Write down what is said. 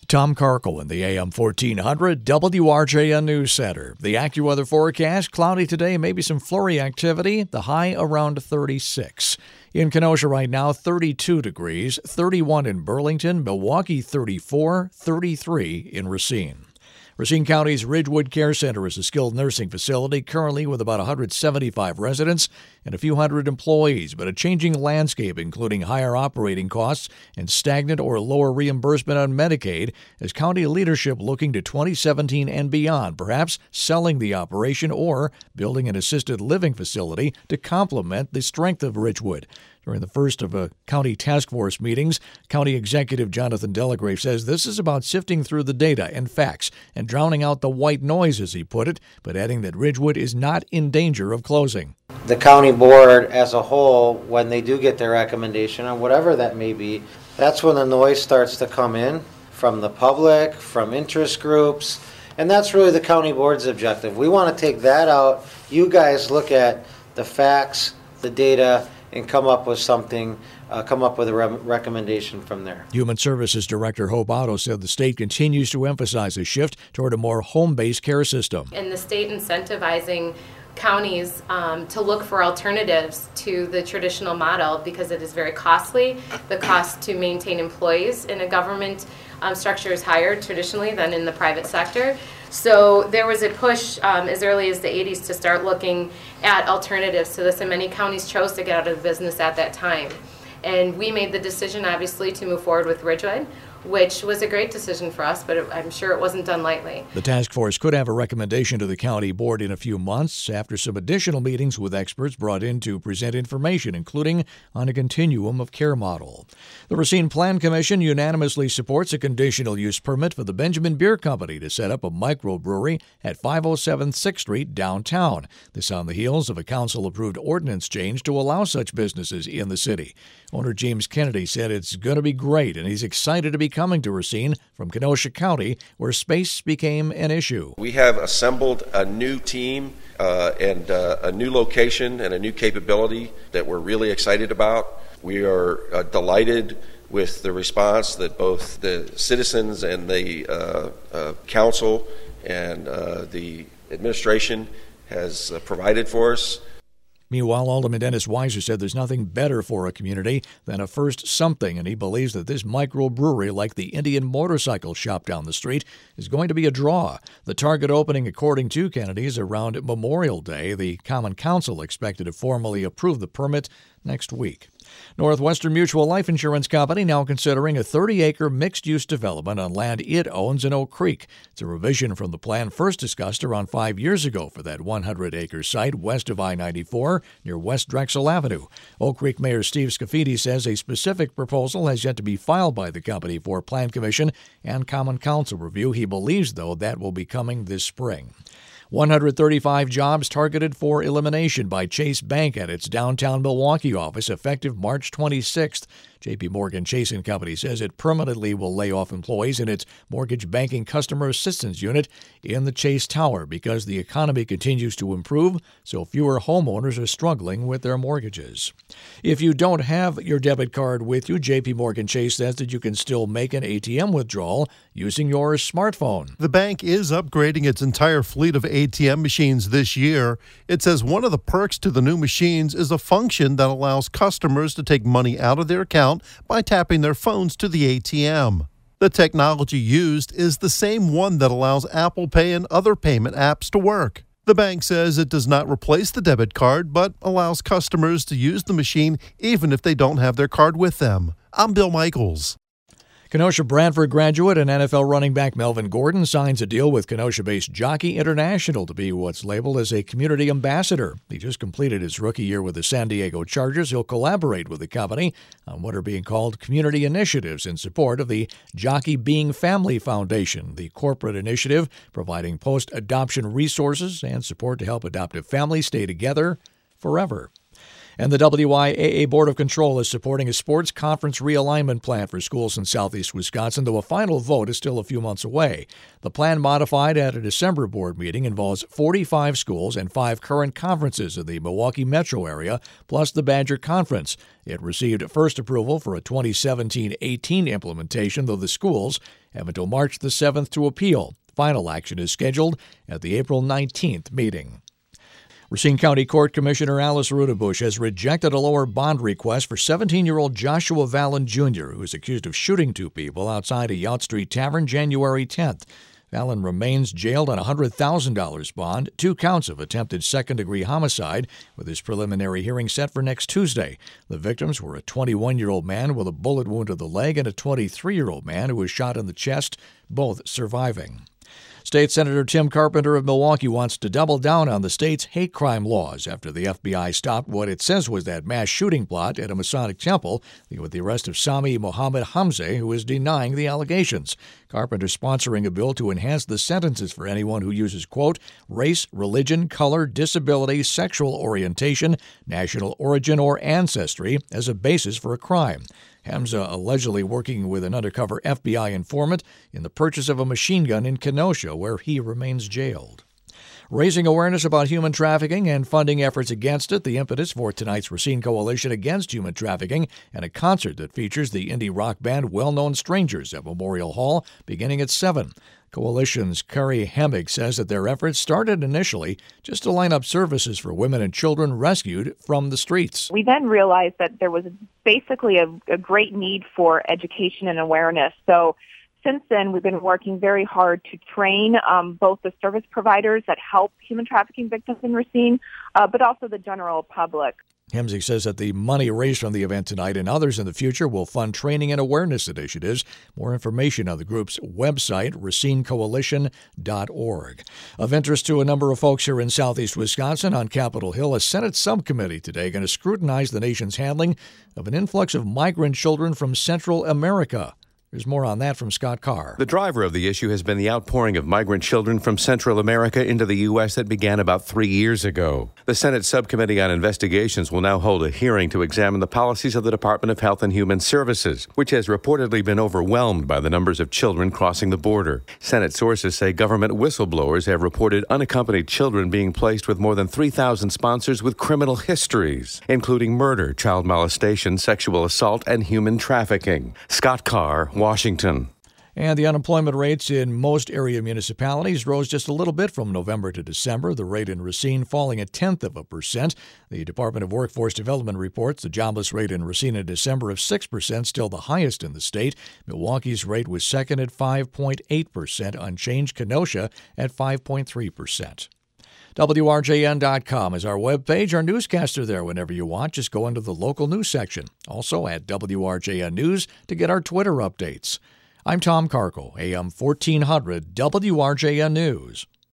Tom Karkel in the AM 1400 WRJN News Center. The AccuWeather forecast, cloudy today, maybe some flurry activity, the high around 36. In Kenosha right now, 32 degrees, 31 in Burlington, Milwaukee 34, 33 in Racine. Racine County's Ridgewood Care Center is a skilled nursing facility currently with about 175 residents and a few hundred employees, but a changing landscape including higher operating costs and stagnant or lower reimbursement on Medicaid as county leadership looking to 2017 and beyond, perhaps selling the operation or building an assisted living facility to complement the strength of Ridgewood. During the first of county task force meetings, County Executive Jonathan Delagrave says this is about sifting through the data and facts and drowning out the white noise, as he put it, but adding that Ridgewood is not in danger of closing. The county board as a whole, when they do get their recommendation on whatever that may be, that's when the noise starts to come in from the public, from interest groups, and that's really the county board's objective. We want to take that out. You guys look at the facts, the data, and come up with something, come up with a recommendation from there. Human Services Director Hope Otto said the state continues to emphasize a shift toward a more home-based care system. And the state incentivizing counties to look for alternatives to the traditional model because it is very costly. The cost to maintain employees in a government structure is higher traditionally than in the private sector. So there was a push as early as the 80s to start looking at alternatives to this, and many counties chose to get out of the business at that time. And we made the decision, obviously, to move forward with Ridgewood, which was a great decision for us, but I'm sure it wasn't done lightly. The task force could have a recommendation to the county board in a few months after some additional meetings with experts brought in to present information, including on a continuum of care model. The Racine Plan Commission unanimously supports a conditional use permit for the Benjamin Beer Company to set up a microbrewery at 507 6th Street downtown. This on the heels of a council-approved ordinance change to allow such businesses in the city. Owner James Kennedy said it's going to be great, and he's excited to be coming to Racine from Kenosha County, where space became an issue. We have assembled a new team and a new location and a new capability that we're really excited about. We are delighted with the response that both the citizens and the council and the administration has provided for us. Meanwhile, Alderman Dennis Weiser said there's nothing better for a community than a first something, and he believes that this microbrewery, like the Indian Motorcycle Shop down the street, is going to be a draw. The target opening, according to Kennedy, is around Memorial Day. The Common Council expected to formally approve the permit next week. Northwestern Mutual Life Insurance Company now considering a 30-acre mixed-use development on land it owns in Oak Creek. It's a revision from the plan first discussed around 5 years ago for that 100-acre site west of I-94 near West Drexel Avenue. Oak Creek Mayor Steve Scafidi says a specific proposal has yet to be filed by the company for Plan Commission and Common Council review. He believes, though, that will be coming this spring. 135 jobs targeted for elimination by Chase Bank at its downtown Milwaukee office effective March 26th. J.P. Morgan Chase & Company says it permanently will lay off employees in its mortgage banking customer assistance unit in the Chase Tower because the economy continues to improve, so fewer homeowners are struggling with their mortgages. If you don't have your debit card with you, J.P. Morgan Chase says that you can still make an ATM withdrawal using your smartphone. The bank is upgrading its entire fleet of ATM machines this year. It says one of the perks to the new machines is a function that allows customers to take money out of their account by tapping their phones to the ATM. The technology used is the same one that allows Apple Pay and other payment apps to work. The bank says it does not replace the debit card, but allows customers to use the machine even if they don't have their card with them. I'm Bill Michaels. Kenosha Bradford graduate and NFL running back Melvin Gordon signs a deal with Kenosha-based Jockey International to be what's labeled as a community ambassador. He just completed his rookie year with the San Diego Chargers. He'll collaborate with the company on what are being called community initiatives in support of the Jockey Being Family Foundation, the corporate initiative providing post-adoption resources and support to help adoptive families stay together forever. And the WIAA Board of Control is supporting a sports conference realignment plan for schools in southeast Wisconsin, though a final vote is still a few months away. The plan, modified at a December board meeting, involves 45 schools and 5 current conferences in the Milwaukee metro area, plus the Badger Conference. It received first approval for a 2017-18 implementation, though the schools have until March the 7th to appeal. Final action is scheduled at the April 19th meeting. Racine County Court Commissioner Alice Rudebush has rejected a lower bond request for 17-year-old Joshua Vallon Jr., who is accused of shooting 2 people outside a Yount Street Tavern January 10th. Vallon remains jailed on a $100,000 bond, 2 counts of attempted second-degree homicide, with his preliminary hearing set for next Tuesday. The victims were a 21-year-old man with a bullet wound to the leg and a 23-year-old man who was shot in the chest, both surviving. State Senator Tim Carpenter of Milwaukee wants to double down on the state's hate crime laws after the FBI stopped what it says was that mass shooting plot at a Masonic temple with the arrest of Sami Mohammed Hamzeh, who is denying the allegations. Carpenter sponsoring a bill to enhance the sentences for anyone who uses, quote, race, religion, color, disability, sexual orientation, national origin, or ancestry as a basis for a crime. Hamza allegedly working with an undercover FBI informant in the purchase of a machine gun in Kenosha, where he remains jailed. Raising awareness about human trafficking and funding efforts against it, the impetus for tonight's Racine Coalition Against Human Trafficking and a concert that features the indie rock band Well Known Strangers at Memorial Hall beginning at 7. Coalition's Carrie Hemmig says that their efforts started initially just to line up services for women and children rescued from the streets. We then realized that there was basically a great need for education and awareness. So since then, we've been working very hard to train both the service providers that help human trafficking victims in Racine, but also the general public. Hemsey says that the money raised from the event tonight and others in the future will fund training and awareness initiatives. More information on the group's website, racinecoalition.org. Of interest to a number of folks here in southeast Wisconsin, on Capitol Hill, a Senate subcommittee today going to scrutinize the nation's handling of an influx of migrant children from Central America. There's more on that from Scott Carr. The driver of the issue has been the outpouring of migrant children from Central America into the U.S. that began about 3 years ago. The Senate Subcommittee on Investigations will now hold a hearing to examine the policies of the Department of Health and Human Services, which has reportedly been overwhelmed by the numbers of children crossing the border. Senate sources say government whistleblowers have reported unaccompanied children being placed with more than 3,000 sponsors with criminal histories, including murder, child molestation, sexual assault, and human trafficking. Scott Carr, Washington. And the unemployment rates in most area municipalities rose just a little bit from November to December, the rate in Racine falling 0.1%. The Department of Workforce Development reports the jobless rate in Racine in December of 6%, still the highest in the state. Milwaukee's rate was second at 5.8%, unchanged. Kenosha at 5.3%. WRJN.com is our webpage. Our newscaster there whenever you want. Just go into the local news section. Also at WRJN News to get our Twitter updates. I'm Tom Carco, AM 1400 WRJN News.